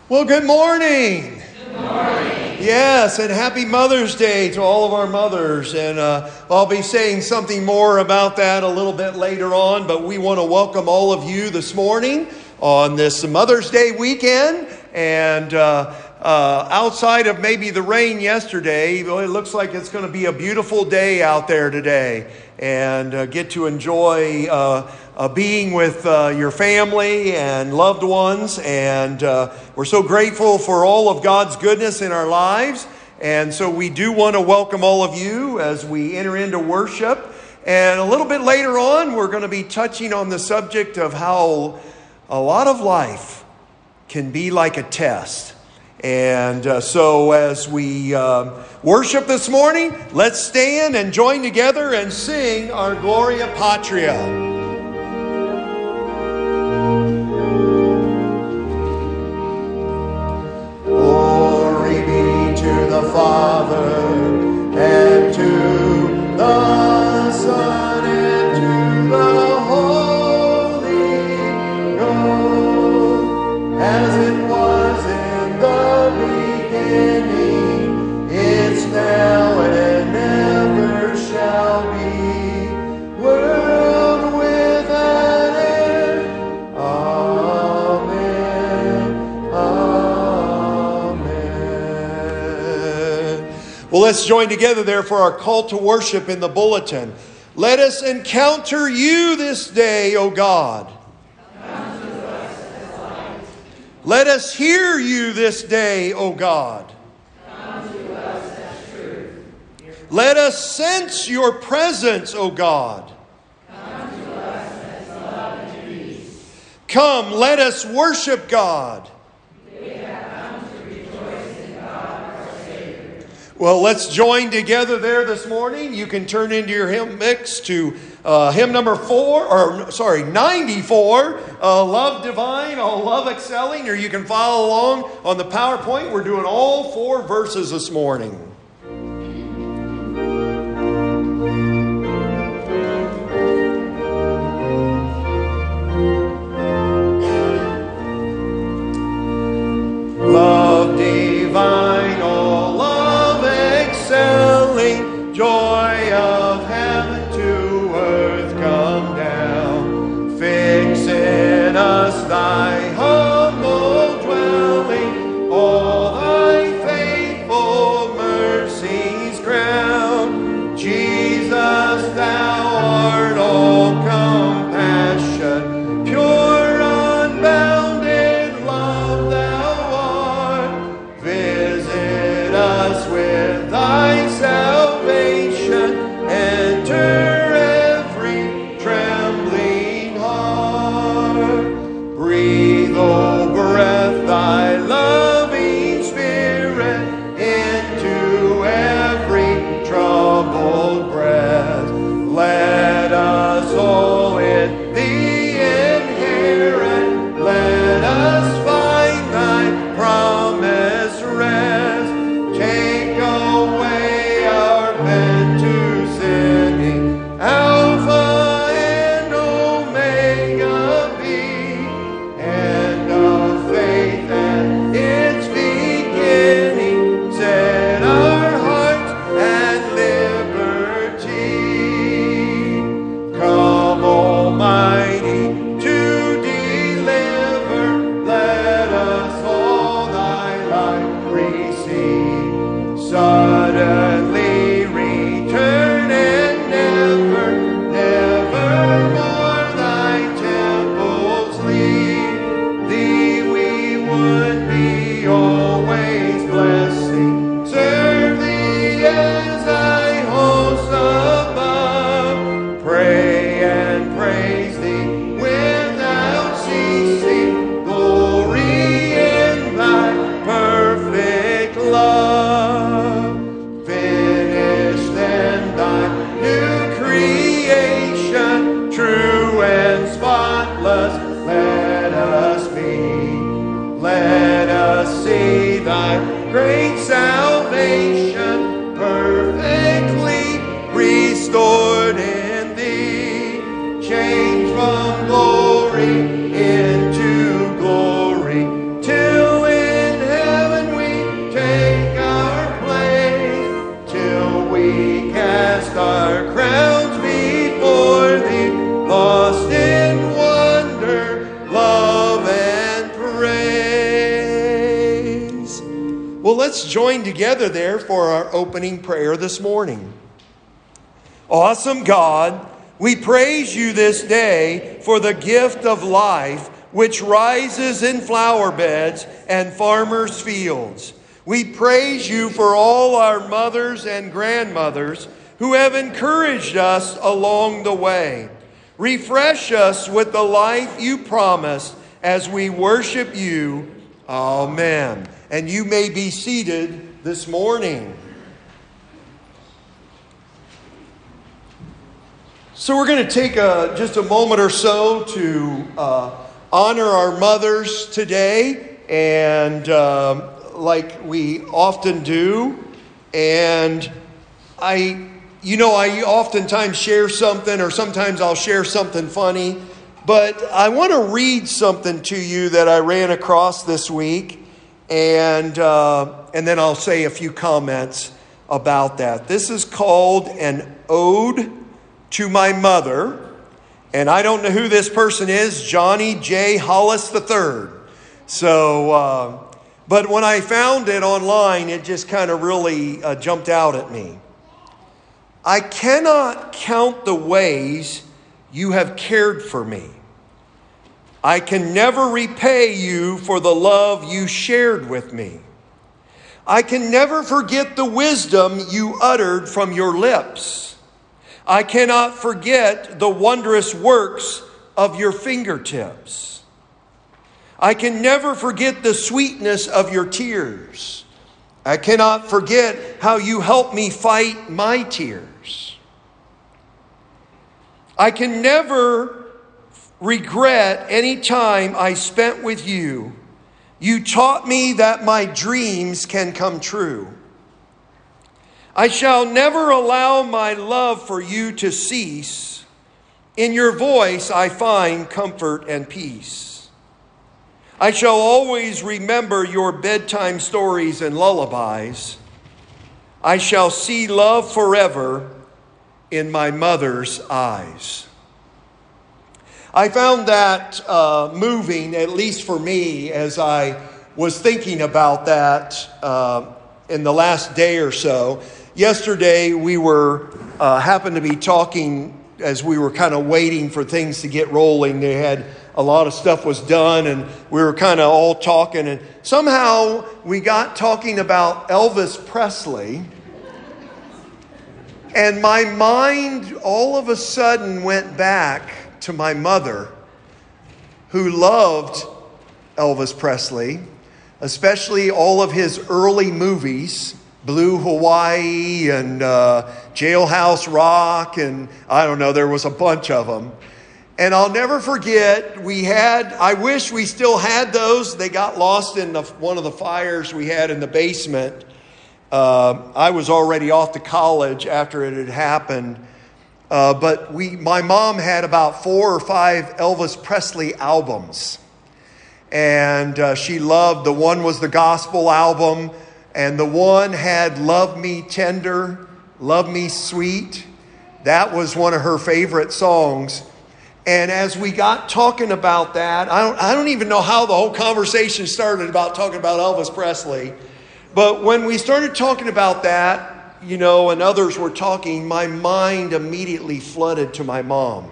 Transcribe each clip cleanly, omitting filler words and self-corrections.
Well, good morning. Good morning. Yes, and happy Mother's Day to all of our mothers. And I'll be saying something more about that a little bit later on, but we want to welcome all of you this morning on this Mother's Day weekend. And outside of maybe the rain yesterday, it looks like it's going to be a beautiful day out there today. And get to enjoy being with your family and loved ones. And we're so grateful for all of God's goodness in our lives. And so we do want to welcome all of you as we enter into worship. And a little bit later on, we're going to be touching on the subject of how a lot of life can be like a test. And so as we worship this morning, let's stand and join together and sing our Gloria Patria. Glory be to the Father, and to the Son, and to the Holy Ghost, as it was in the beginning, it's now and ever shall be, world without end. Amen. Amen. Well, let's join together there for our call to worship in the bulletin. Let us encounter you this day, O God. Let us hear you this day, O God. Come to us as truth. Let us sense your presence, O God. Come to us as love and peace. Come, let us worship God. We have come to rejoice in God our Savior. Well, let's join together there this morning. You can turn into your hymn mix to hymn number 94, Love Divine, Love Excelling, or you can follow along on the PowerPoint. We're doing all 4 verses this morning. Love divine, oh love excelling, joy of heaven to earth come down. Fix in us thy humble dwelling, all thy faithful mercies crown. Jesus, thou art all compassion, pure unbounded love thou art. Visit us with thy salvation, enter every trembling heart. Breathe, O breath, thy loving spirit into every troubled breast. Let us all in thee inherit, let us find thy promised rest. Take away our bent to sinning, Alpha and Omega be, end of faith and its beginning. Set our hearts at liberty. Come, Almighty, to deliver. Let us all thy light receive. Suddenly return and never, never more thy temples leave. Thee we would be always blessing, serve thee as thy host above. Pray and praise thee without ceasing, glory in thy perfect love. Finish then thy new creation, true and spotless, let us be. Let us see thy great salvation, perfectly restored in thee. Change from glory into glory, till in let's join together there for our opening prayer this morning. Awesome God, we praise you this day for the gift of life which rises in flower beds and farmers' fields. We praise you for all our mothers and grandmothers who have encouraged us along the way. Refresh us with the life you promised as we worship you. Amen. And you may be seated this morning. So we're going to take just a moment or so to honor our mothers today, and like we often do. And I oftentimes share something, or sometimes I'll share something funny, but I want to read something to you that I ran across this week, and then I'll say a few comments about that. This is called an ode to my mother, and I don't know who this person is, Johnny J. Hollis III. So, but when I found it online, it just kind of really jumped out at me. I cannot count the ways you have cared for me. I can never repay you for the love you shared with me. I can never forget the wisdom you uttered from your lips. I cannot forget the wondrous works of your fingertips. I can never forget the sweetness of your tears. I cannot forget how you helped me fight my tears. I can never regret any time I spent with you. You taught me that my dreams can come true. I shall never allow my love for you to cease. In your voice I find comfort and peace. I shall always remember your bedtime stories and lullabies. I shall see love forever in my mother's eyes. I found that moving, at least for me, as I was thinking about that in the last day or so. Yesterday, we happened to be talking as we were kind of waiting for things to get rolling. They had a lot of stuff was done, and we were kind of all talking. And somehow we got talking about Elvis Presley. And my mind all of a sudden went back to my mother, who loved Elvis Presley, especially all of his early movies. Blue Hawaii and Jailhouse Rock, and I don't know, there was a bunch of them. And I'll never forget, I wish we still had those. They got lost in one of the fires we had in the basement. I was already off to college after it had happened. But my mom had about 4 or 5 Elvis Presley albums. And she loved, the one was the gospel album, and the one had Love Me Tender, Love Me Sweet. That was one of her favorite songs. And as we got talking about that, I don't even know how the whole conversation started about talking about Elvis Presley. But when we started talking about that, and others were talking, my mind immediately flooded to my mom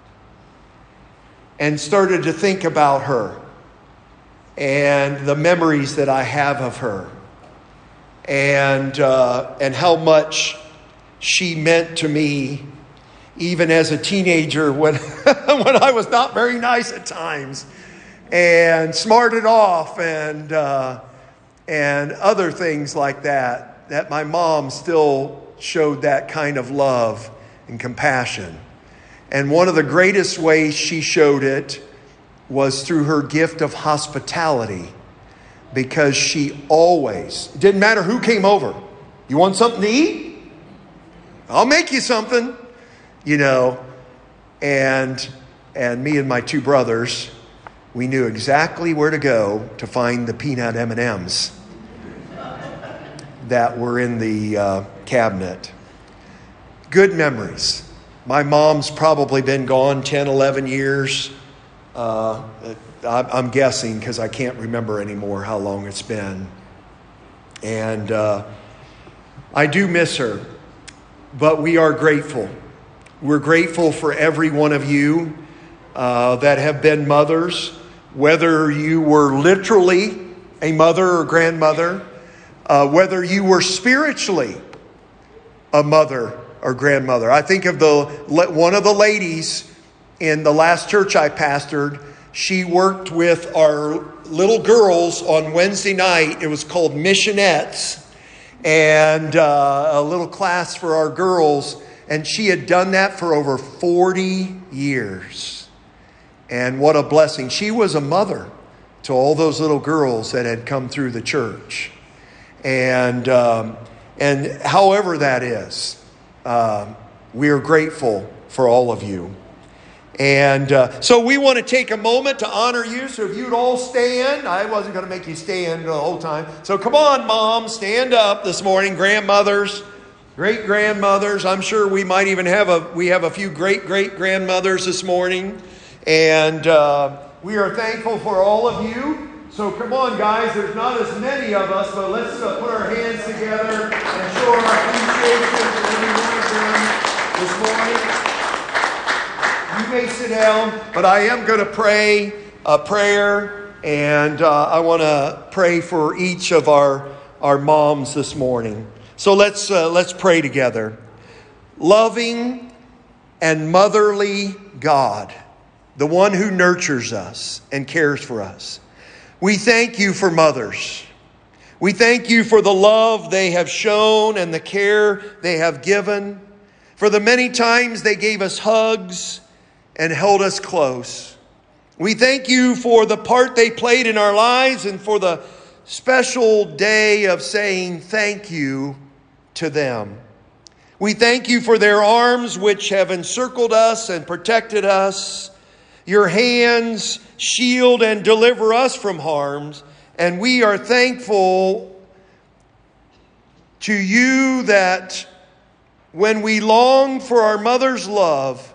and started to think about her and the memories that I have of her. And how much she meant to me, even as a teenager when when I was not very nice at times, and smarted off, and other things like that. That my mom still showed that kind of love and compassion. And one of the greatest ways she showed it was through her gift of hospitality. Because she always, it didn't matter who came over. You want something to eat? I'll make you something. And me and my 2 brothers, we knew exactly where to go to find the peanut M&Ms that were in the cabinet. Good memories. My mom's probably been gone 10, 11 years. I'm guessing because I can't remember anymore how long it's been. And I do miss her, but we are grateful. We're grateful for every one of you that have been mothers, whether you were literally a mother or grandmother, whether you were spiritually a mother or grandmother. I think of one of the ladies in the last church I pastored. She worked with our little girls on Wednesday night. It was called Missionettes, and a little class for our girls. And she had done that for over 40 years. And what a blessing. She was a mother to all those little girls that had come through the church. And however that is, we are grateful for all of you. And so we want to take a moment to honor you. So if you'd all stand. I wasn't going to make you stand the whole time. So come on, Mom, stand up this morning. Grandmothers, great-grandmothers. I'm sure we might even have a few great-great-grandmothers this morning. And we are thankful for all of you. So come on, guys. There's not as many of us, but let's put our hands together and show our appreciation to every one of them this morning. You may sit down, but I am going to pray a prayer, and I want to pray for each of our moms this morning. So let's pray together. Loving and motherly God, the one who nurtures us and cares for us, we thank you for mothers. We thank you for the love they have shown and the care they have given, for the many times they gave us hugs and held us close. We thank you for the part they played in our lives and for the special day of saying thank you to them. We thank you for their arms which have encircled us and protected us. Your hands shield and deliver us from harms. And we are thankful to you that when we long for our mother's love,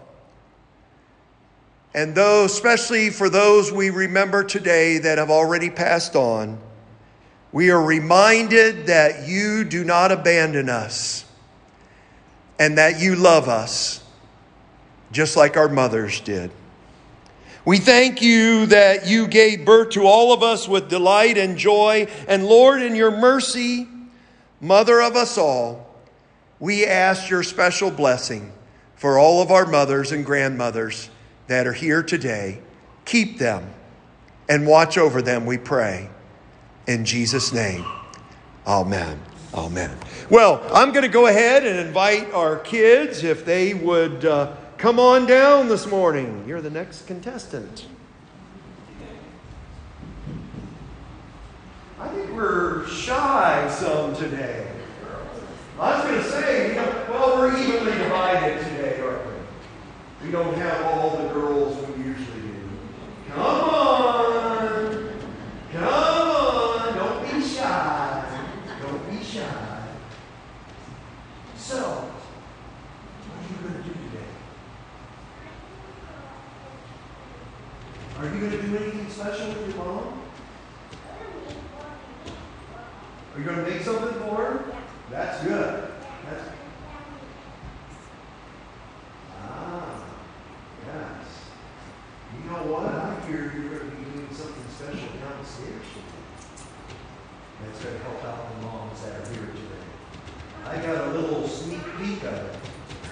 and those, especially for those we remember today that have already passed on, we are reminded that you do not abandon us and that you love us just like our mothers did. We thank you that you gave birth to all of us with delight and joy. And Lord, in your mercy, Mother of us all, we ask your special blessing for all of our mothers and grandmothers that are here today. Keep them and watch over them, we pray. In Jesus' name, amen. Amen. Well, I'm going to go ahead and invite our kids, if they would come on down this morning. You're the next contestant. I think we're shy some today. I was going to say, we're evenly divided today, aren't we? We don't have all the girls we usually do. Come on. Come on. Don't be shy. Don't be shy. So, what are you going to do today? Are you going to do anything special with your mom? Are you going to make something for her? That's good. Yes. You know what? I hear you're going to be doing something special downstairs today. That's going to help out the moms that are here today. I got a little sneak peek of it.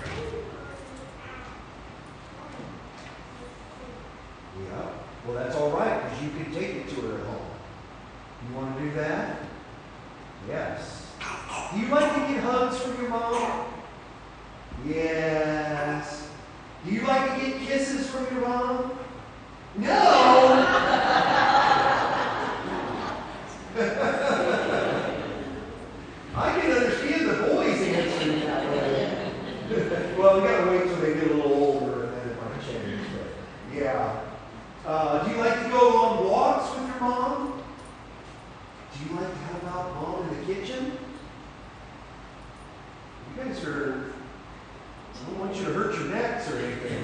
Yeah. Well, that's all right, because you can take it to her at home. You want to do that? Yes. Do you like to get hugs from your mom? Yes. Do you like to get kisses from your mom? No! I can understand the boys answering that way. Well, we got to wait till they get a little older and then it might change. But yeah. Do you like to go on walks with your mom? Do you like to help out mom in the kitchen? You guys are... I don't want you to hurt your necks or anything.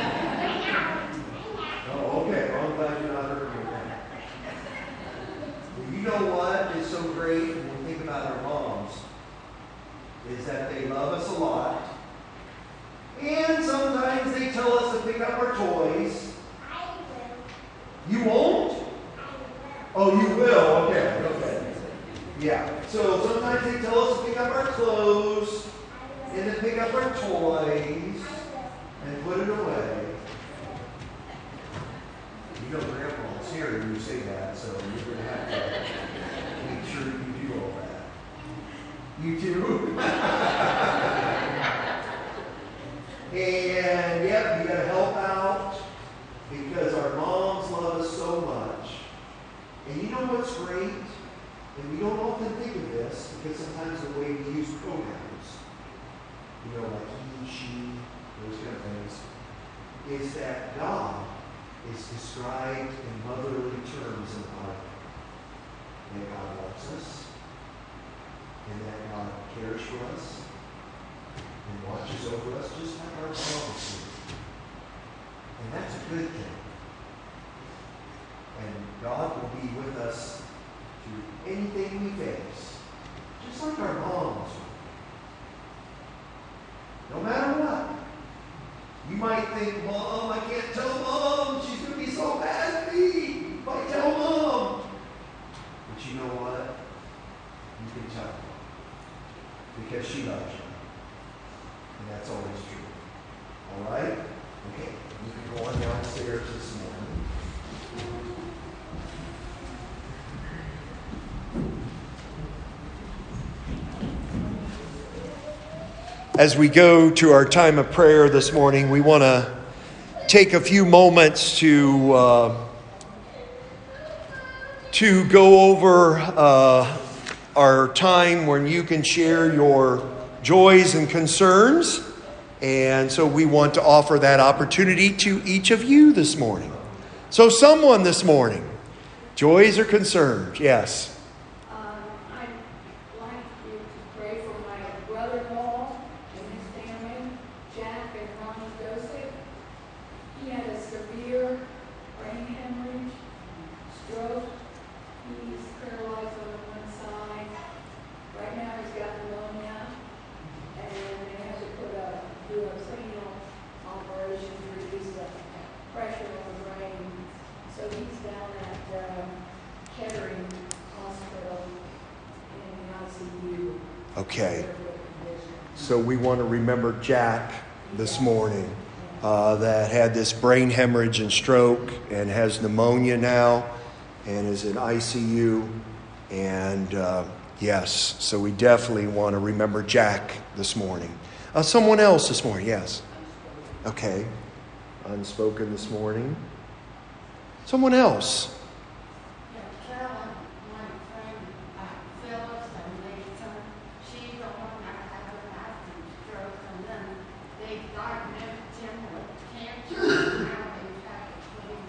Oh, okay. Well, I'm glad you're not hurting your neck. Well, you know what is so great when we think about that they love us a lot. And sometimes they tell us to pick up our toys. I will. You won't? Oh, you will. Okay. Yeah. So sometimes they tell us to pick up our clothes and then pick up our toys and put it away. You know Grandpa's here when you say that, so you're going to have to make sure you do all that. You too? And yeah, you got to help out because our moms love us so much. And you know what's great? And we don't often think of this because sometimes the way we use pronouns, you know, like he, she, those kind of things, is that God is described in motherly terms in the Bible. That God loves us, and that God cares for us, and watches over us just like our fathers do. And that's a good thing. And God will be with us through anything we face, just like our moms do. No matter what. You might think, Mom, I can't tell Mom. She's going to be so mad at me if I tell Mom. But you know what? You can tell her. Because she loves you. And that's always true. All right? Okay. You can go on downstairs this morning. As we go to our time of prayer this morning, we want to take a few moments to go over our time when you can share your joys and concerns. And so we want to offer that opportunity to each of you this morning. So someone this morning, joys or concerns? Yes. I'd like you to pray for my brother-in-law and his family, Jack and Ronnie Joseph. He had a severe brain hemorrhage, stroke. He's paralyzed on one side. Right now he's got pneumonia, and they have to do a cranial operation to reduce the pressure on the brain. So he's down at Kettering Hospital in the ICU. Okay. So we want to remember Jack this morning that had this brain hemorrhage and stroke and has pneumonia now and is in ICU. And yes, so we definitely want to remember Jack this morning. Someone else this morning, yes. Okay. Unspoken this morning. Someone else. Carolyn, my friend Phyllis and Lisa, she's the one that had an active stroke, and then they diagnosed him with cancer, and now they've had to put him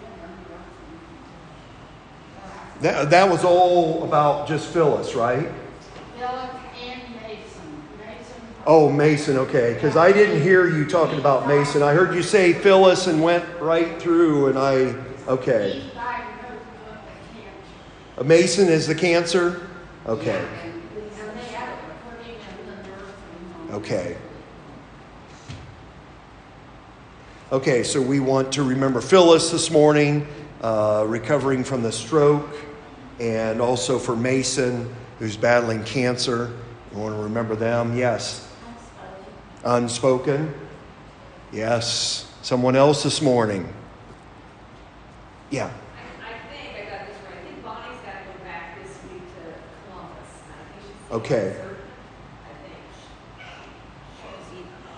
in a nursing home. That was all about just Phyllis, right? Phyllis and Mason. Oh, Mason, okay. Because I didn't hear you talking about Mason. I heard you say Phyllis and went right through, and okay. He's diagnosed with the cancer. Mason is the cancer? Okay. Yeah, and they had to put him in the nursing home. Okay. Okay, so we want to remember Phyllis this morning, recovering from the stroke, and also for Mason, who's battling cancer. We want to remember them. Yes. Unspoken. Yes. Someone else this morning. Yeah. I think I got this right. I think Bonnie's got to go back this week to Columbus. I think she's Okay. I think she's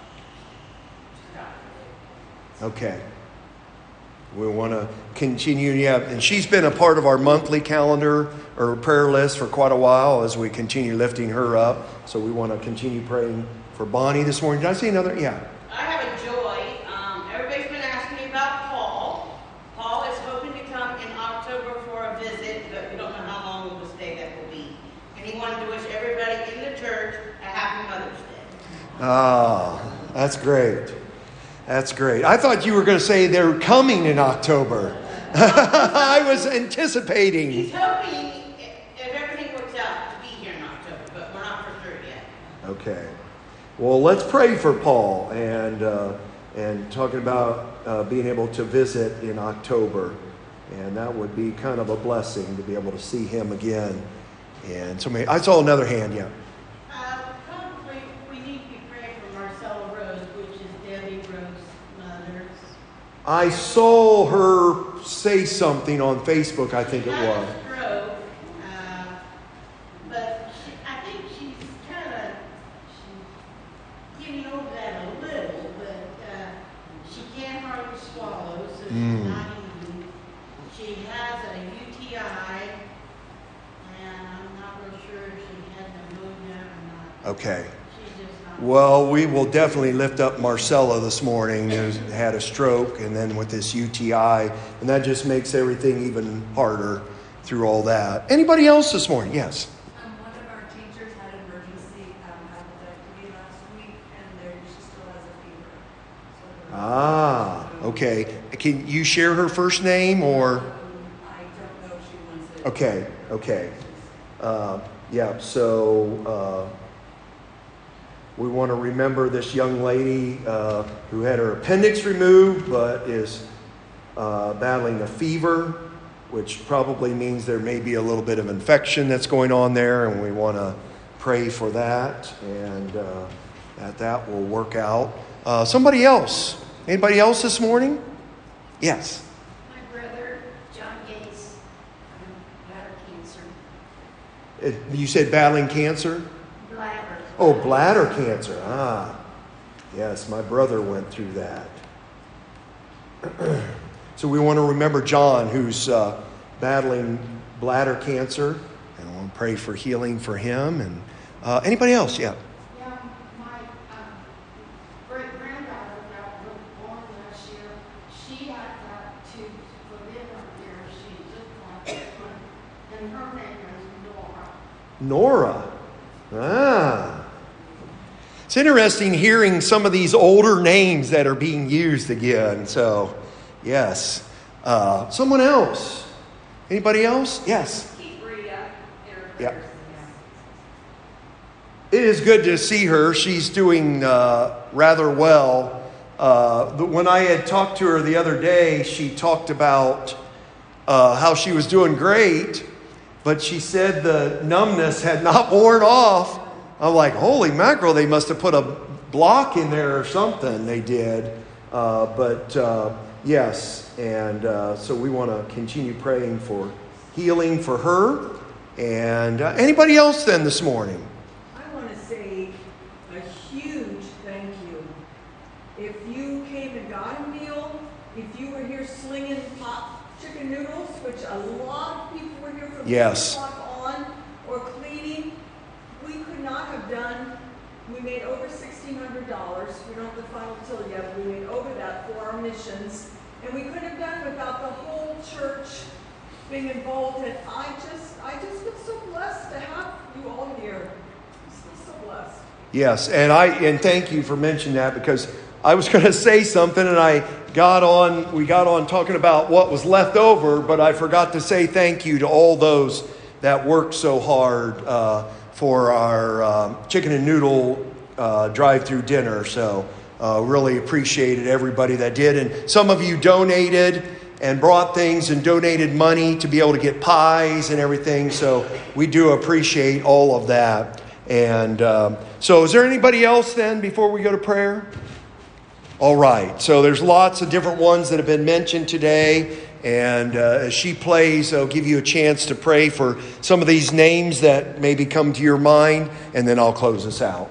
Okay. We want to continue. Yeah, and she's been a part of our monthly calendar or prayer list for quite a while as we continue lifting her up. So we want to continue praying for Bonnie this morning. Did I see another? Yeah. I have a joy. Everybody's been asking me about Paul. Paul is hoping to come in October for a visit, but we don't know how long of a stay that will be. And he wanted to wish everybody in the church a happy Mother's Day. Ah, that's great. That's great. I thought you were going to say they're coming in October. I was anticipating. He's hoping, if everything works out, to be here in October, but we're not for sure yet. Okay. Well, let's pray for Paul and talking about being able to visit in October. And that would be kind of a blessing to be able to see him again. And so I saw another hand, yeah. Probably we need to be praying for Marcella Rose, which is Debbie Rose's mother. I saw her say something on Facebook, I think it was. She had a stroke, but I think she's kind of getting over that a little, but she can't hardly swallow, so she's not eating. She has a UTI, and I'm not real sure if she had pneumonia or not. Okay. She's just not. Well, we will definitely lift up Marcella this morning, who had a stroke and then with this UTI, and that just makes everything even harder through all that. Anybody else this morning? Yes. One of our teachers had an emergency appendectomy last week, and she still has a fever. Ah, okay. Can you share her first name or? I don't know if she wants it. Okay. Yeah, so we want to remember this young lady who had her appendix removed but is battling a fever, which probably means there may be a little bit of infection that's going on there, and we want to pray for that and that will work out. Somebody else? Anybody else this morning? Yes. My brother, John Gates, bladder cancer. You said battling cancer? Bladder. Oh, bladder cancer. Ah, yes, my brother went through that. So we want to remember John, who's battling bladder cancer, and I want to pray for healing for him. And anybody else? Yeah. Yeah, my great-granddaughter that was born last year, she had got tubes put in her ear. She just like one, and her name is Nora. Nora. Ah. It's interesting hearing some of these older names that are being used again. So, yes. Someone else? Anybody else? Yes. Keep Rita in her Yeah. prayers. It is good to see her. She's doing rather well. When I had talked to her the other day, she talked about how she was doing great, but she said the numbness had not worn off. I'm like, holy mackerel, they must have put a block in there or something. They did. Yes, and so we want to continue praying for healing for her. And anybody else then this morning? I want to say a huge thank you. If you came and got a meal, if you were here slinging hot chicken noodles, which a lot of people were here from 6 o'clock on, or cleaning, we could not have done. We made over $1,600. We don't have the final till yet. We made over that for our missions, and we couldn't have done it without the whole church being involved. And I just feel so blessed to have you all here. I'm so blessed. Yes, and thank you for mentioning that, because I was going to say something and we got on talking about what was left over, but I forgot to say thank you to all those that worked so hard for our chicken and noodle drive-through dinner. So really appreciated everybody that did. And some of you donated and brought things and donated money to be able to get pies and everything. So we do appreciate all of that. And so is there anybody else then before we go to prayer? All right. So there's lots of different ones that have been mentioned today. And as she plays, I'll give you a chance to pray for some of these names that maybe come to your mind. And then I'll close us out.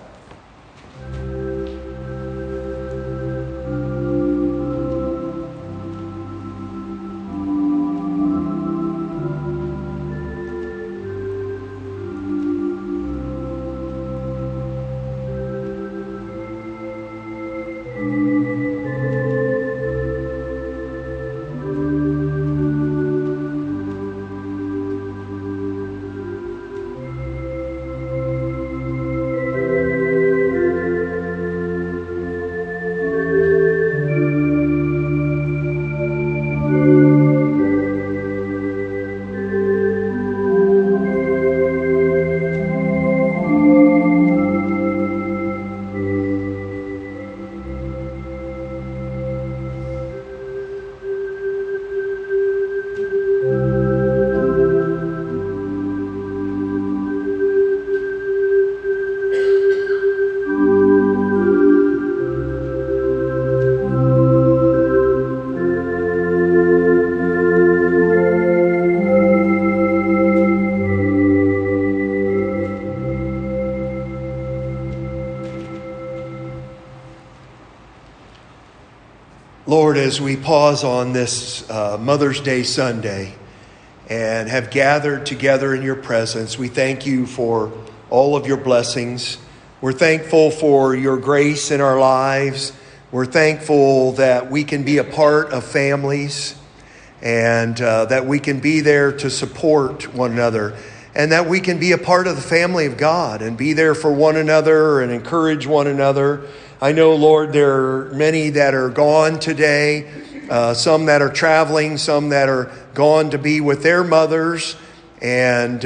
Lord, as we pause on this Mother's Day Sunday and have gathered together in your presence, we thank you for all of your blessings. We're thankful for your grace in our lives. We're thankful that we can be a part of families and that we can be there to support one another, and that we can be a part of the family of God and be there for one another and encourage one another. I know, Lord, there are many that are gone today, some that are traveling, some that are gone to be with their mothers. And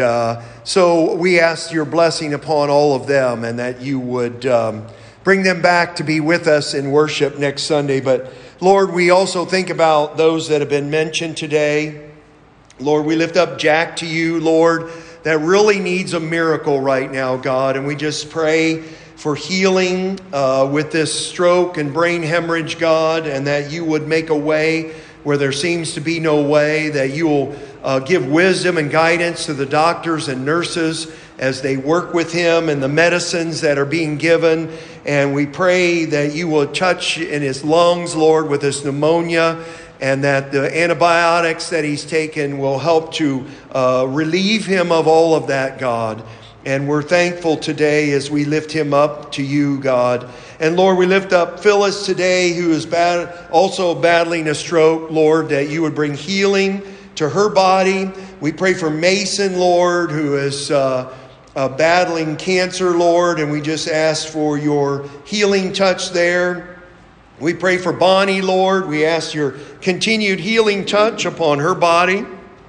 so we ask your blessing upon all of them, and that you would bring them back to be with us in worship next Sunday. But Lord, we also think about those that have been mentioned today. Lord, we lift up Jack to you, Lord, that really needs a miracle right now, God. And we just pray for healing with this stroke and brain hemorrhage, God, and that you would make a way where there seems to be no way, that you will give wisdom and guidance to the doctors and nurses as they work with him and the medicines that are being given. And we pray that you will touch in his lungs, Lord, with this pneumonia, and that the antibiotics that he's taken will help to relieve him of all of that, God. And we're thankful today as we lift him up to you, God. And Lord, we lift up Phyllis today, who is also battling a stroke, Lord, that you would bring healing to her body. We pray for Mason, Lord, who is battling cancer, Lord, and we just ask for your healing touch there. We pray for Bonnie, Lord. We ask your continued healing touch upon her body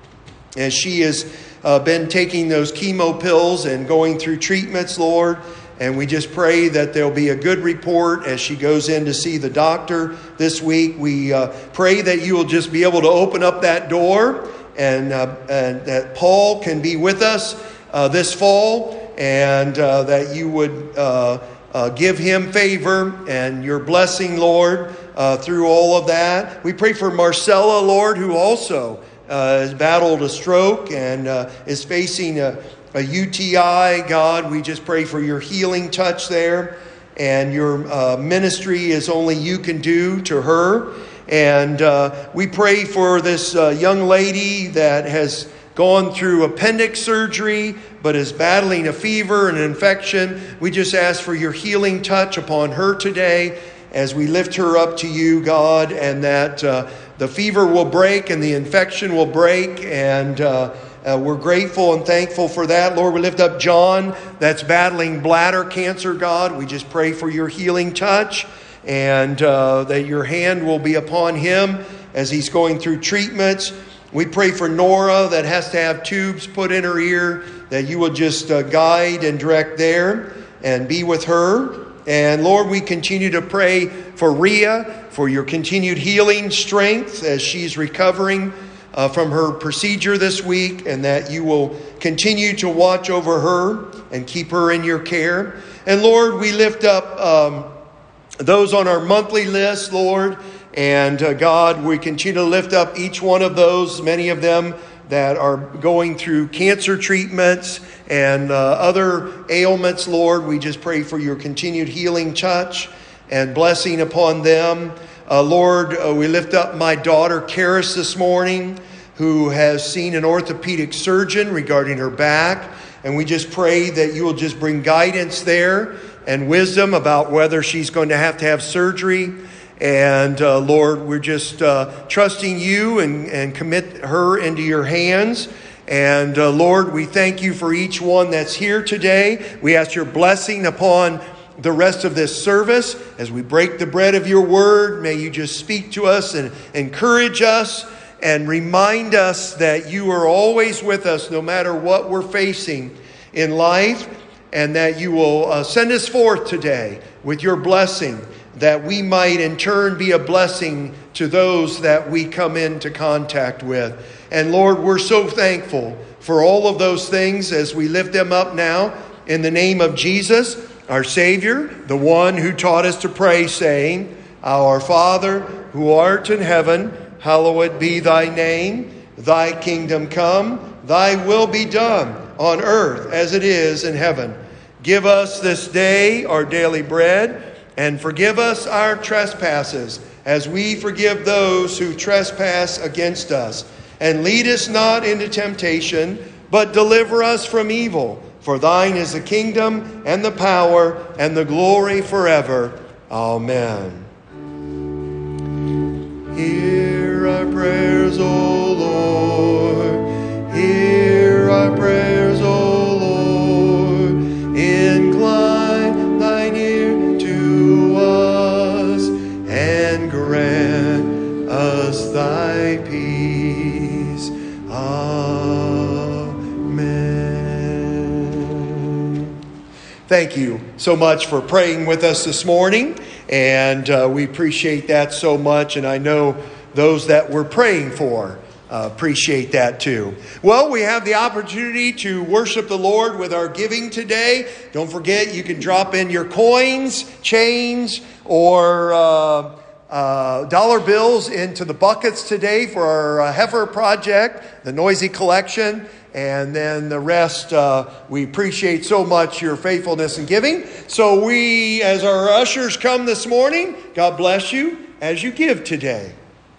as she has been taking those chemo pills and going through treatments, Lord. And we just pray that there'll be a good report as she goes in to see the doctor this week. We pray that you will just be able to open up that door, and that Paul can be with us this fall, and that you would give him favor and your blessing, Lord, through all of that. We pray for Marcella, Lord, who also has battled a stroke and is facing a UTI. God, we just pray for your healing touch there, and your ministry as only you can do to her. And we pray for this young lady that has gone through appendix surgery but is battling a fever and an infection. We just ask for your healing touch upon her today as we lift her up to you, God, and that the fever will break and the infection will break. And we're grateful and thankful for that. Lord, we lift up John that's battling bladder cancer, God. We just pray for your healing touch, and that your hand will be upon him as he's going through treatments. We pray for Nora that has to have tubes put in her ear, that you will just guide and direct there and be with her. And Lord, we continue to pray for Rhea, for your continued healing strength as she's recovering from her procedure this week, and that you will continue to watch over her and keep her in your care. And Lord, we lift up those on our monthly list, Lord. And God, we continue to lift up each one of those, many of them that are going through cancer treatments and other ailments, Lord. We just pray for your continued healing touch and blessing upon them. Lord, we lift up my daughter, Karis, this morning, who has seen an orthopedic surgeon regarding her back. And we just pray that you will just bring guidance there and wisdom about whether she's going to have surgery. And Lord, we're just trusting you and commit her into your hands. And Lord, we thank you for each one that's here today. We ask your blessing upon the rest of this service as we break the bread of your word. May you just speak to us and encourage us and remind us that you are always with us no matter what we're facing in life, and that you will send us forth today with your blessing, that we might in turn be a blessing to those that we come into contact with. And Lord, we're so thankful for all of those things as we lift them up now in the name of Jesus, our Savior, the one who taught us to pray, saying, Our Father, who art in heaven, hallowed be thy name. Thy kingdom come, thy will be done on earth as it is in heaven. Give us this day our daily bread, and forgive us our trespasses, as we forgive those who trespass against us. And lead us not into temptation, but deliver us from evil. For thine is the kingdom and the power and the glory forever. Amen. Hear our prayers, O Lord. Hear our prayers, O Lord. Incline thine ear to us and grant us thy peace. Amen. Thank you so much for praying with us this morning. And we appreciate that so much. And I know those that we're praying for appreciate that too. Well, we have the opportunity to worship the Lord with our giving today. Don't forget, you can drop in your coins, change, or dollar bills into the buckets today for our heifer project, the noisy collection. And then the rest, we appreciate so much your faithfulness in giving. So we, as our ushers come this morning, God bless you as you give today.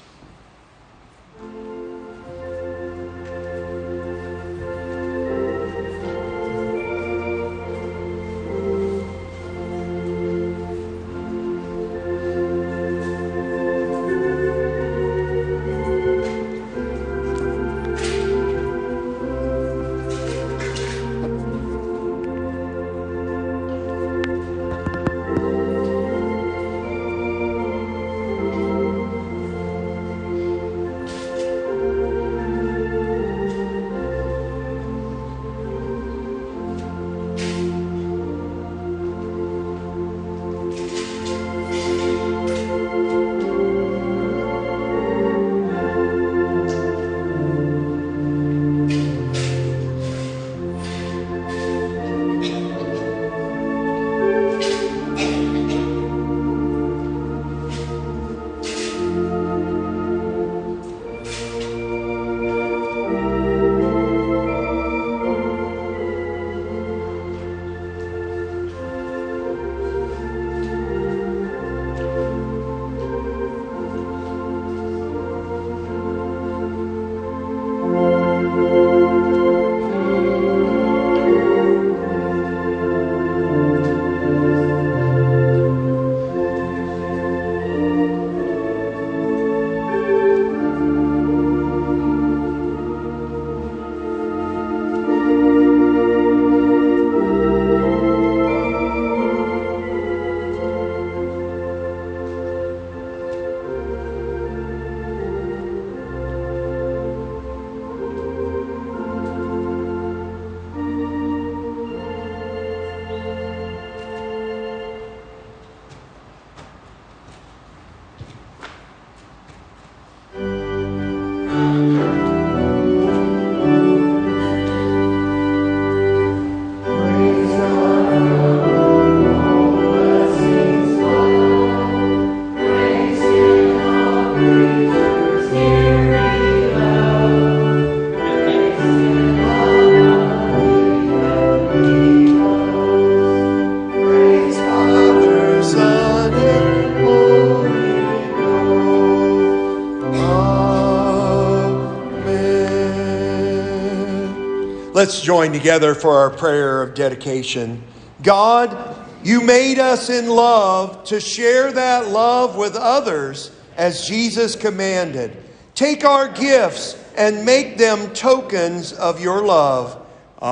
Let's join together for our prayer of dedication. God, you made us in love to share that love with others as Jesus commanded. Take our gifts and make them tokens of your love.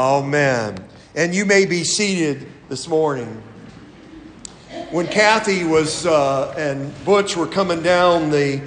Amen. And you may be seated this morning. When Kathy was and Butch were coming down the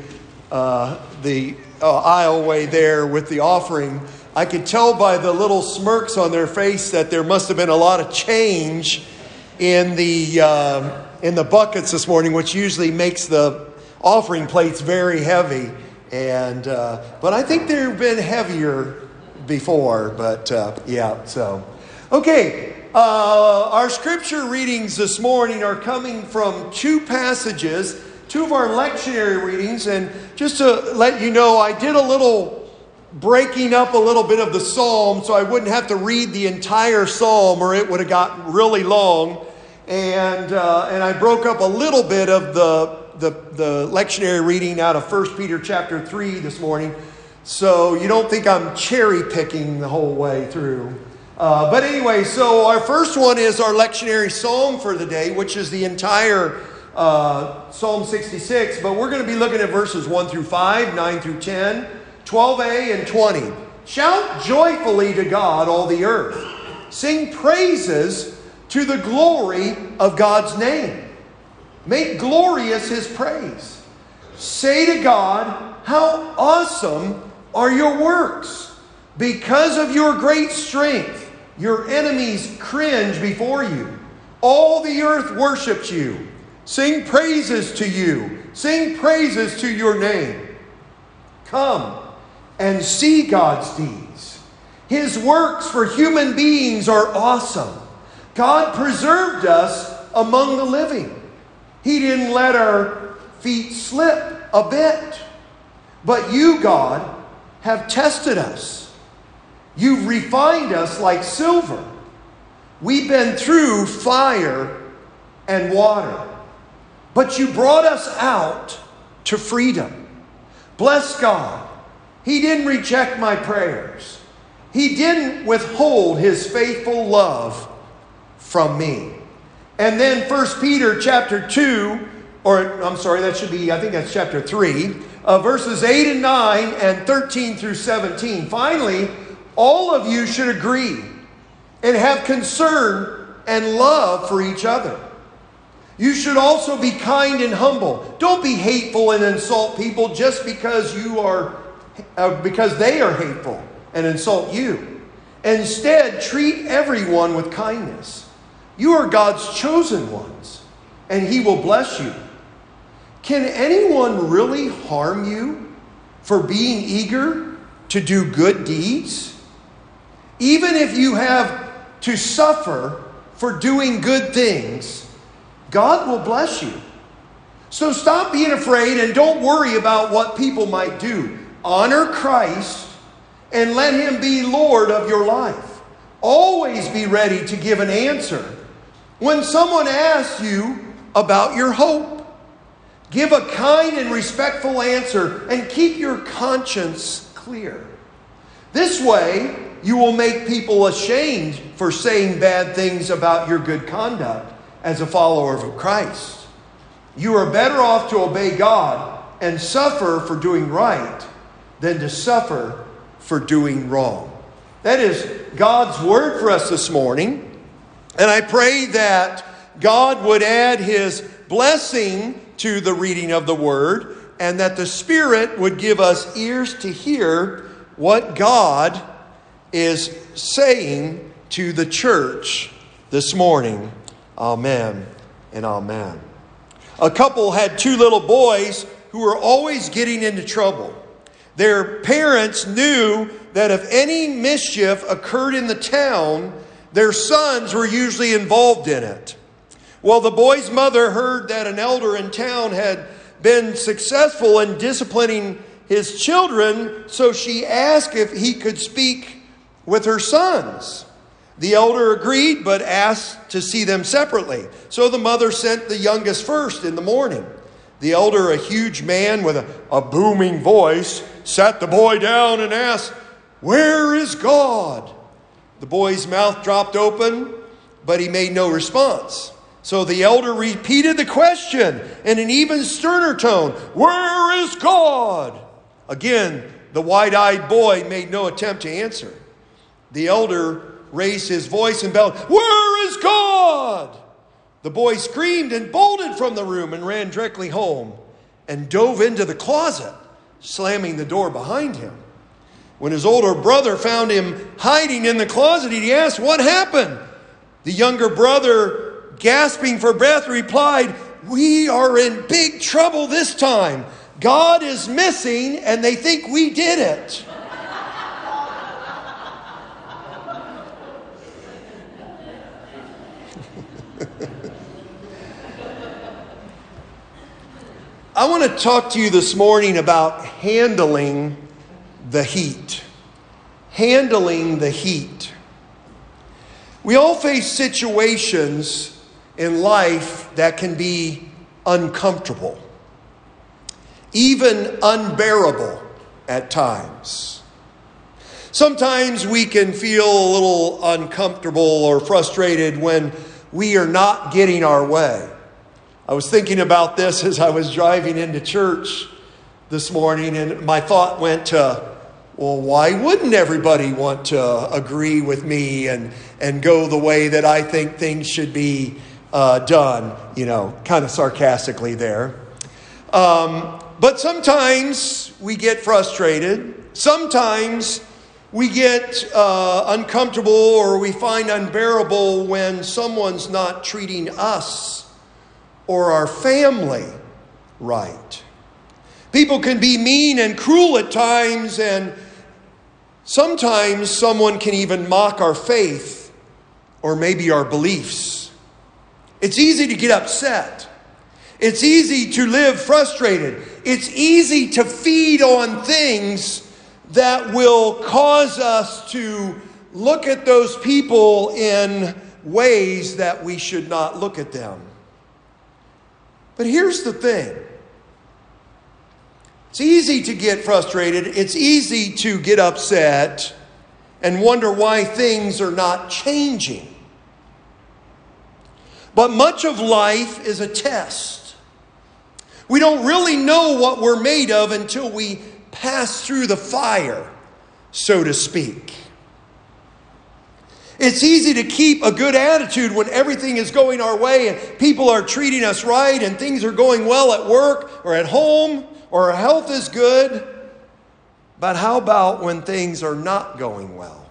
aisleway there with the offering, I could tell by the little smirks on their face that there must have been a lot of change in the buckets this morning, which usually makes the offering plates very heavy. And but I think they've been heavier before. But yeah, so okay. Our scripture readings this morning are coming from two passages, two of our lectionary readings. And just to let you know, I did a little breaking up a little bit of the psalm so I wouldn't have to read the entire psalm or it would have gotten really long. And I broke up a little bit of the lectionary reading out of 1 Peter chapter 3 this morning, so you don't think I'm cherry picking the whole way through. But anyway, so our first one is our lectionary psalm for the day, which is the entire Psalm 66. But we're going to be looking at verses 1 through 5, 9 through 10, 12a, and 20. Shout joyfully to God, all the earth. Sing praises to the glory of God's name. Make glorious His praise. Say to God, how awesome are your works! Because of your great strength, your enemies cringe before you. All the earth worships you. Sing praises to you. Sing praises to your name. Come and see God's deeds. His works for human beings are awesome. God preserved us among the living. He didn't let our feet slip a bit. But you, God, have tested us. You've refined us like silver. We've been through fire and water. But you brought us out to freedom. Bless God. He didn't reject my prayers. He didn't withhold His faithful love from me. And then 1 Peter chapter 2, or I'm sorry, that should be, I think that's chapter 3, verses 8 and 9 and 13 through 17. Finally, all of you should agree and have concern and love for each other. You should also be kind and humble. Don't be hateful and insult people just because because they are hateful and insult you. Instead, treat everyone with kindness. You are God's chosen ones, and He will bless you. Can anyone really harm you for being eager to do good deeds? Even if you have to suffer for doing good things, God will bless you. So stop being afraid and don't worry about what people might do. Honor Christ and let Him be Lord of your life. Always be ready to give an answer when someone asks you about your hope. Give a kind and respectful answer and keep your conscience clear. This way, you will make people ashamed for saying bad things about your good conduct as a follower of Christ. You are better off to obey God and suffer for doing right than to suffer for doing wrong. That is God's word for us this morning. And I pray that God would add His blessing to the reading of the word, and that the Spirit would give us ears to hear what God is saying to the church this morning. Amen and amen. A couple had two little boys who were always getting into trouble. Their parents knew that if any mischief occurred in the town, their sons were usually involved in it. Well, the boy's mother heard that an elder in town had been successful in disciplining his children, so she asked if he could speak with her sons. The elder agreed, but asked to see them separately. So the mother sent the youngest first in the morning. The elder, a huge man with a booming voice, sat the boy down and asked, "Where is God?" The boy's mouth dropped open, but he made no response. So the elder repeated the question in an even sterner tone, "Where is God?" Again, the wide-eyed boy made no attempt to answer. The elder raised his voice and bellowed, "Where is God?" The boy screamed and bolted from the room and ran directly home and dove into the closet, slamming the door behind him. When his older brother found him hiding in the closet, he asked, "What happened?" The younger brother, gasping for breath, replied, "We are in big trouble this time. God is missing and they think we did it." I want to talk to you this morning about handling the heat. Handling the heat. We all face situations in life that can be uncomfortable. even unbearable at times. Sometimes we can feel a little uncomfortable or frustrated when we are not getting our way. I was thinking about this as I was driving into church this morning, and my thought went to, well, why wouldn't everybody want to agree with me and go the way that I think things should be done? Kind of sarcastically there. But sometimes we get frustrated. Sometimes we get uncomfortable or we find unbearable when someone's not treating us or our family right. People can be mean and cruel at times, and sometimes someone can even mock our faith or maybe our beliefs. It's easy to get upset. It's easy to live frustrated. It's easy to feed on things that will cause us to look at those people in ways that we should not look at them. But here's the thing. It's easy to get frustrated. It's easy to get upset and wonder why things are not changing. But much of life is a test. We don't really know what we're made of until we pass through the fire, so to speak. It's easy to keep a good attitude when everything is going our way and people are treating us right and things are going well at work or at home or our health is good. But how about when things are not going well?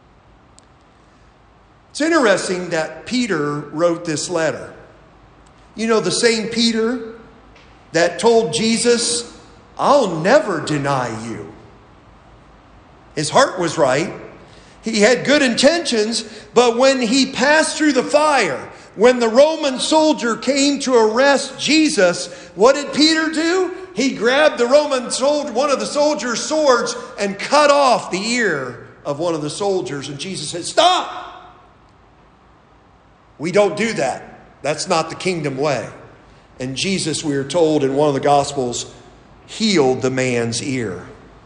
It's interesting that Peter wrote this letter. The same Peter that told Jesus, "I'll never deny you." His heart was right. He had good intentions, but when he passed through the fire, when the Roman soldier came to arrest Jesus, what did Peter do? He grabbed the Roman soldier, one of the soldier's swords, and cut off the ear of one of the soldiers. And Jesus said, "Stop! We don't do that. That's not the kingdom way." And Jesus, we are told in one of the Gospels, healed the man's ear.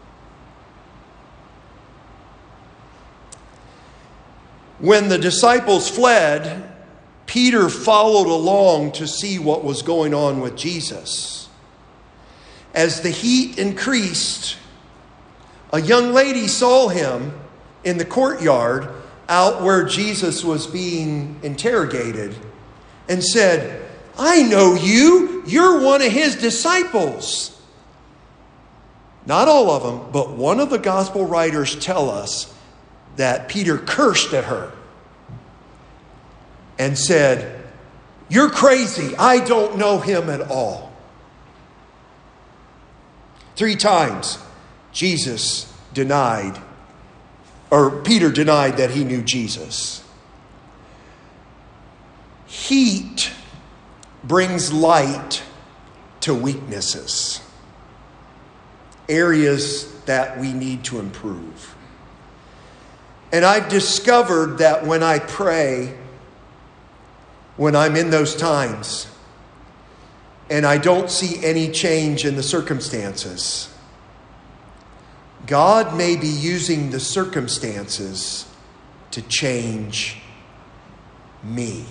When the disciples fled, Peter followed along to see what was going on with Jesus. As the heat increased, a young lady saw him in the courtyard out where Jesus was being interrogated and said, "I know you. You're one of his disciples." Not all of them, but one of the gospel writers tell us that Peter cursed at her and said, "You're crazy. I don't know him at all." 3 times Peter denied that he knew Jesus. Heat brings light to weaknesses, areas that we need to improve. And I've discovered that when I pray, when I'm in those times, and I don't see any change in the circumstances, God may be using the circumstances to change me.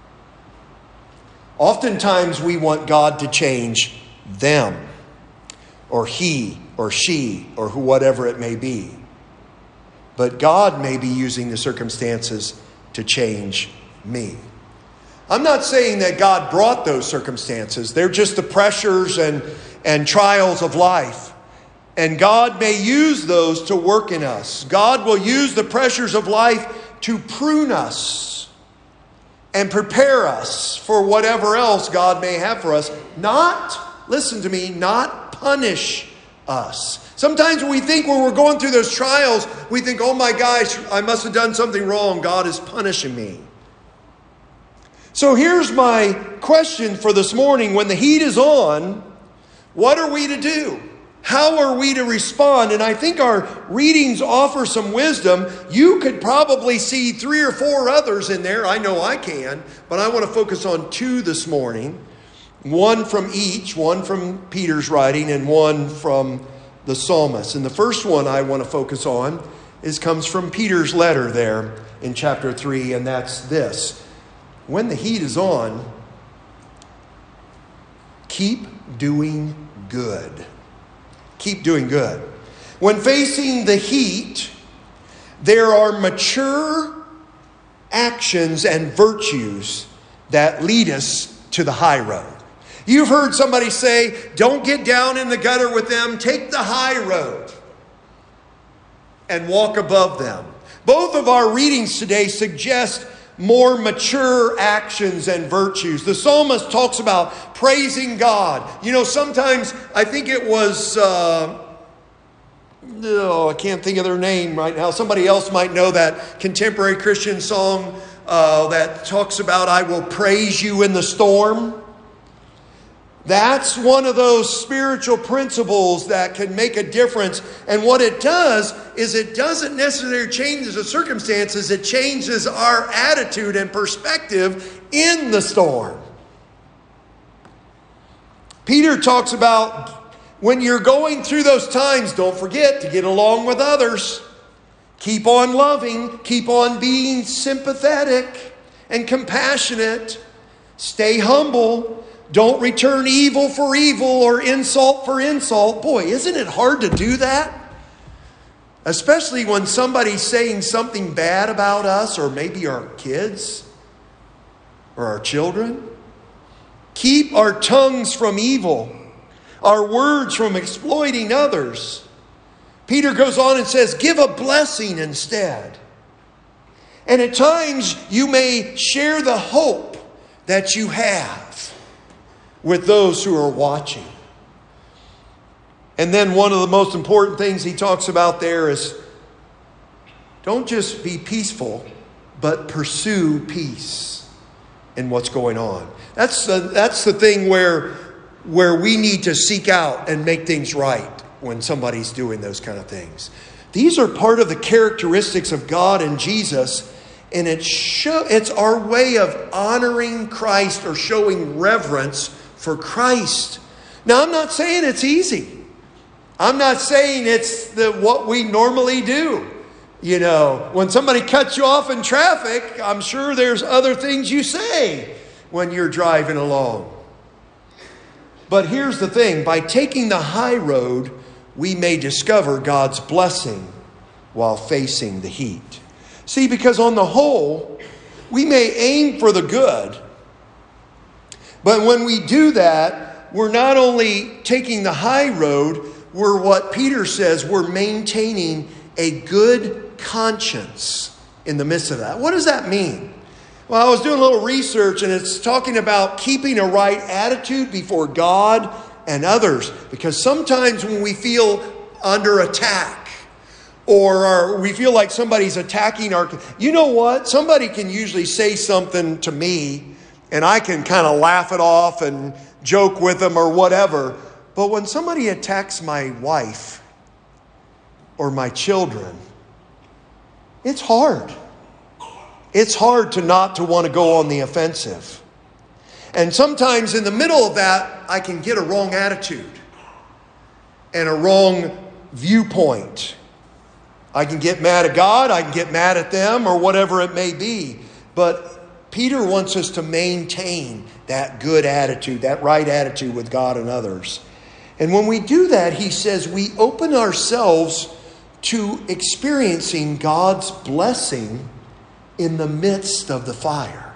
Oftentimes we want God to change them, or he, or she, or whatever it may be. But God may be using the circumstances to change me. I'm not saying that God brought those circumstances. They're just the pressures and trials of life. And God may use those to work in us. God will use the pressures of life to prune us and prepare us for whatever else God may have for us. Not, listen to me, not punish us. Sometimes when we think when we're going through those trials, we think, "Oh my gosh, I must have done something wrong. God is punishing me." So here's my question for this morning. When the heat is on, what are we to do? How are we to respond? And I think our readings offer some wisdom. You could probably see 3 or 4 others in there. I know I can, but I want to focus on 2 this morning. One from each, one from Peter's writing and one from the psalmist. And the first one I want to focus on comes from Peter's letter there in chapter 3, and that's this. When the heat is on, keep doing good. Keep doing good. When facing the heat, there are mature actions and virtues that lead us to the high road. You've heard somebody say, don't get down in the gutter with them, take the high road and walk above them. Both of our readings today suggest more mature actions and virtues. The psalmist talks about praising God. You know, sometimes I think it was, I can't think of their name right now. Somebody else might know that contemporary Christian song that talks about, I will praise you in the storm. That's one of those spiritual principles that can make a difference. And what it does is it doesn't necessarily change the circumstances. It changes our attitude and perspective in the storm. Peter talks about when you're going through those times, don't forget to get along with others. Keep on loving. Keep on being sympathetic and compassionate. Stay humble. Don't return evil for evil or insult for insult. Boy, isn't it hard to do that? Especially when somebody's saying something bad about us, or maybe our kids or our children. Keep our tongues from evil, our words from exploiting others. Peter goes on and says, give a blessing instead. And at times you may share the hope that you have with those who are watching. And then one of the most important things he talks about there is don't just be peaceful, but pursue peace in what's going on. That's the thing where we need to seek out and make things right when somebody's doing those kind of things. These are part of the characteristics of God and Jesus, and it's our way of honoring Christ or showing reverence for Christ. Now, I'm not saying it's easy. I'm not saying it's what we normally do. You know, when somebody cuts you off in traffic, I'm sure there's other things you say when you're driving along. But here's the thing. By taking the high road, we may discover God's blessing while facing the heat. See, because on the whole, we may aim for the good, but when we do that, we're not only taking the high road, we're what Peter says, we're maintaining a good conscience in the midst of that. What does that mean? Well, I was doing a little research, and it's talking about keeping a right attitude before God and others. Because sometimes when we feel under attack, or we feel like somebody's attacking you know what? Somebody can usually say something to me, and I can kind of laugh it off and joke with them or whatever. But when somebody attacks my wife or my children, it's hard. It's hard to not to want to go on the offensive. And sometimes in the middle of that, I can get a wrong attitude and a wrong viewpoint. I can get mad at God, I can get mad at them, or whatever it may be. But Peter wants us to maintain that good attitude, that right attitude with God and others. And when we do that, he says we open ourselves to experiencing God's blessing in the midst of the fire.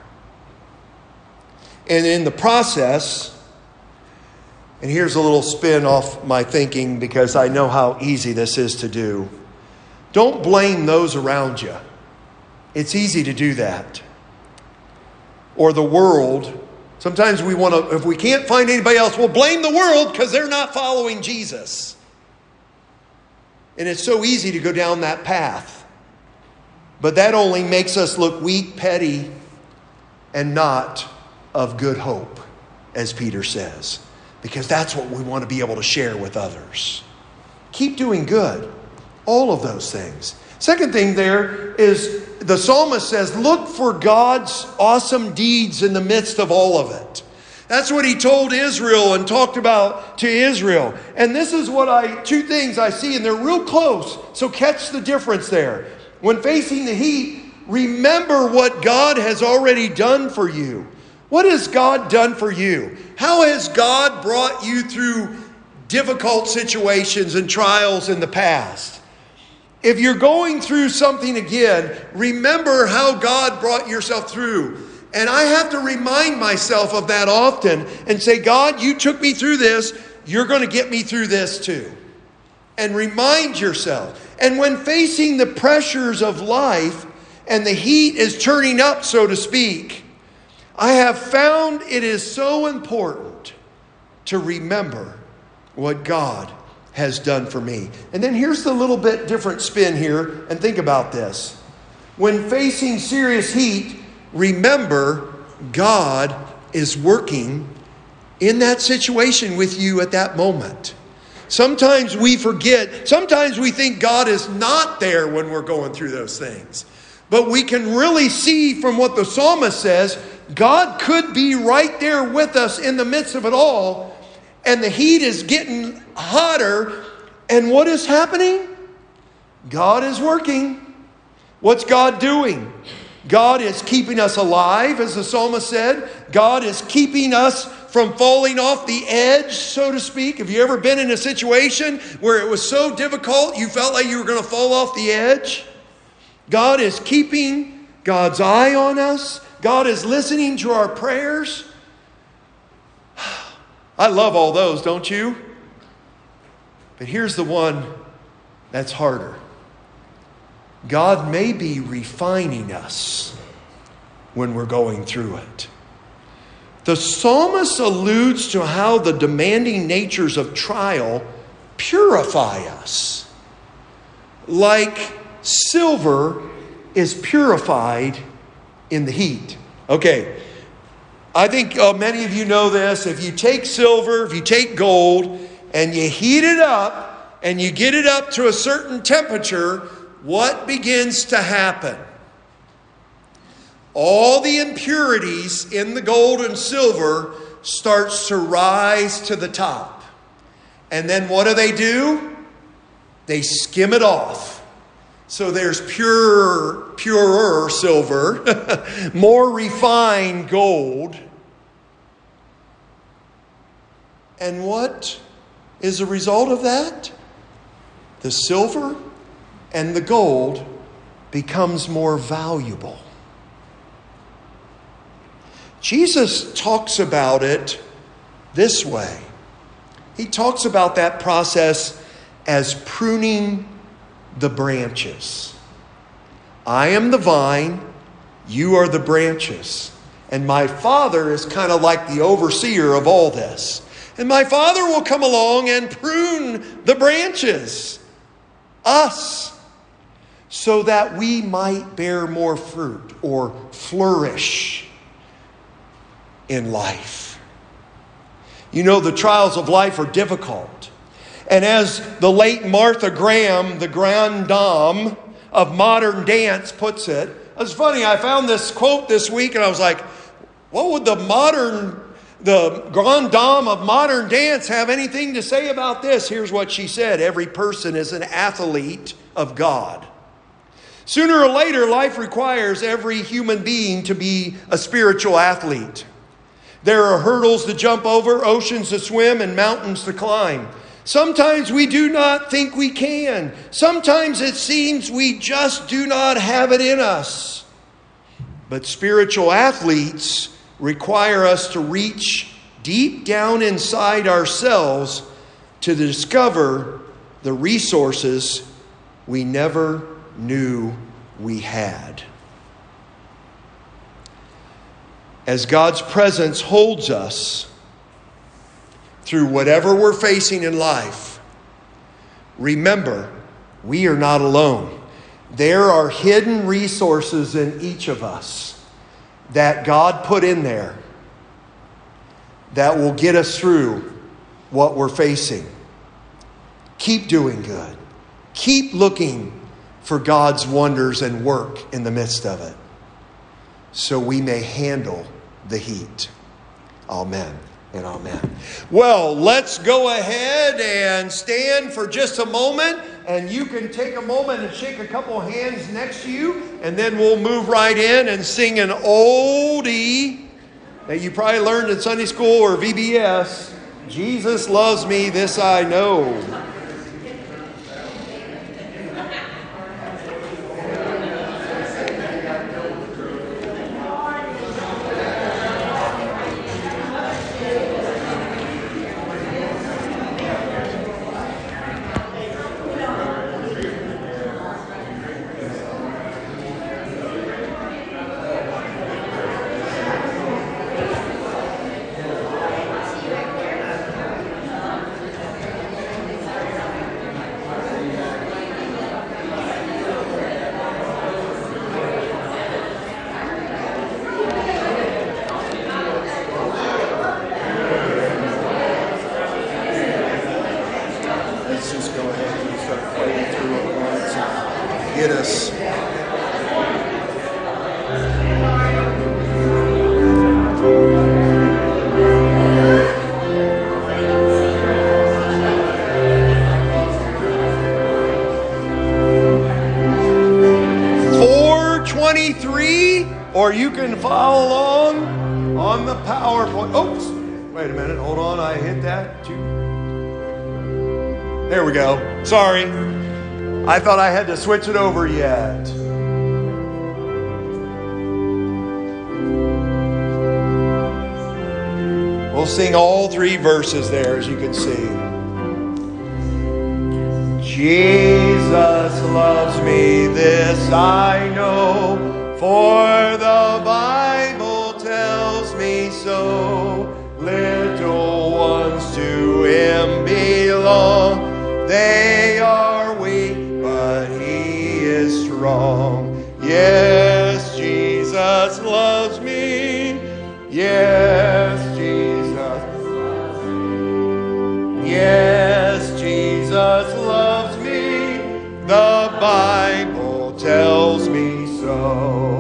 And in the process, and here's a little spin off my thinking because I know how easy this is to do. Don't blame those around you. It's easy to do that. Or the world. Sometimes we want to, if we can't find anybody else, we'll blame the world because they're not following Jesus. And it's so easy to go down that path. But that only makes us look weak, petty, and not of good hope, as Peter says. Because that's what we want to be able to share with others. Keep doing good. All of those things. Second thing there is the psalmist says, look for God's awesome deeds in the midst of all of it. That's what he told Israel and talked about to Israel. And this is two things I see, and they're real close. So catch the difference there. When facing the heat, remember what God has already done for you. What has God done for you? How has God brought you through difficult situations and trials in the past? If you're going through something again, remember how God brought yourself through. And I have to remind myself of that often and say, God, you took me through this. You're going to get me through this too. And remind yourself. And when facing the pressures of life and the heat is turning up, so to speak, I have found it is so important to remember what God has done for me. And then here's the little bit different spin here, and think about this. When facing serious heat, remember God is working in that situation with you at that moment. Sometimes we forget, sometimes we think God is not there when we're going through those things. But we can really see from what the psalmist says, God could be right there with us in the midst of it all. And the heat is getting hotter. And what is happening? God is working. What's God doing? God is keeping us alive, as the psalmist said. God is keeping us from falling off the edge, so to speak. Have you ever been in a situation where it was so difficult you felt like you were going to fall off the edge? God is keeping God's eye on us. God is listening to our prayers. I love all those, don't you? But here's the one that's harder. God may be refining us when we're going through it. The psalmist alludes to how the demanding natures of trial purify us. Like silver is purified in the heat. Okay, I think many of you know this. If you take silver, if you take gold, and you heat it up, and you get it up to a certain temperature, what begins to happen? All the impurities in the gold and silver starts to rise to the top. And then what do? They skim it off. So there's purer silver, more refined gold. And what is the result of that? The silver and the gold becomes more valuable. Jesus talks about it this way. He talks about that process as pruning the branches. I am the vine, you are the branches. And my Father is kind of like the overseer of all this. And my Father will come along and prune the branches, us, so that we might bear more fruit or flourish in life. You know, the trials of life are difficult. And as the late Martha Graham, the grande dame of modern dance, puts it, it's funny, I found this quote this week and I was like, what would the grande dame of modern dance have anything to say about this? Here's what she said: every person is an athlete of God. Sooner or later, life requires every human being to be a spiritual athlete. There are hurdles to jump over, oceans to swim, and mountains to climb. Sometimes we do not think we can. Sometimes it seems we just do not have it in us. But spiritual athletes require us to reach deep down inside ourselves to discover the resources we never knew we had. As God's presence holds us through whatever we're facing in life, remember, we are not alone. There are hidden resources in each of us that God put in there that will get us through what we're facing. Keep doing good. Keep looking for God's wonders and work in the midst of it, so we may handle the heat. Amen and amen. Well, let's go ahead and stand for just a moment. And you can take a moment and shake a couple hands next to you. And then we'll move right in and sing an oldie that you probably learned in Sunday school or VBS. Jesus loves me, this I know. Let's just go ahead and start playing through it once and get us. Or you can follow along on the PowerPoint. Oops, wait a minute, hold on, I hit that too. There we go. Sorry. I thought I had to switch it over yet. We'll sing all 3 verses there, as you can see. Jesus loves me, this I know, for the Bible tells me so. Little ones to Him belong. They are weak, but He is strong. Yes, Jesus loves me. Yes, Jesus loves me. Yes, Jesus loves me. The Bible tells me so.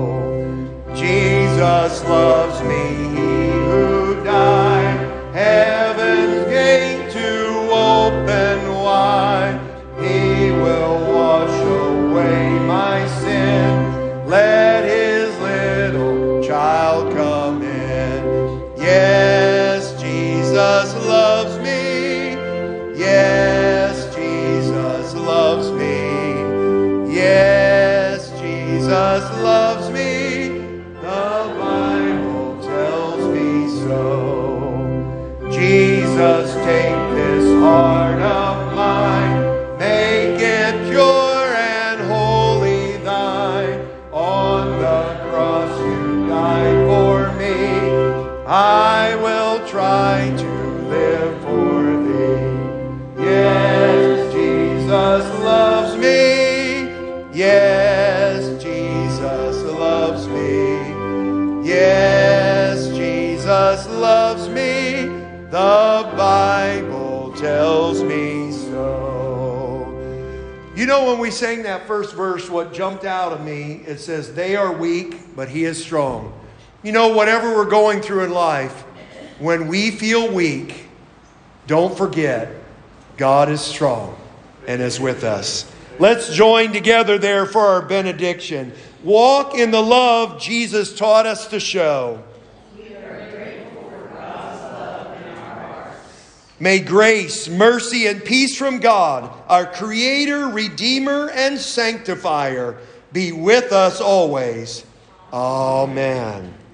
Jesus loves me, He who died, heaven's gate to open wide. He will wash away my sin. Let His little child come in. Yes, Jesus loves me. Yes, Jesus loves me. Yes, Jesus loves me. The Bible tells me so. Jesus, take this heart of mine, make it pure and wholly Thine. On the cross You died for me. I will try to live for Thee. Yes, Jesus loves me. Yes, Jesus loves me. Yes, Jesus loves me. The Bible tells me so. You know, when we sang that first verse, what jumped out of me, it says, they are weak, but He is strong. You know, whatever we're going through in life, when we feel weak, don't forget, God is strong and is with us. Let's join together there for our benediction. Walk in the love Jesus taught us to show. We are grateful for God's love in our hearts. May grace, mercy, and peace from God, our Creator, Redeemer, and Sanctifier, be with us always. Amen.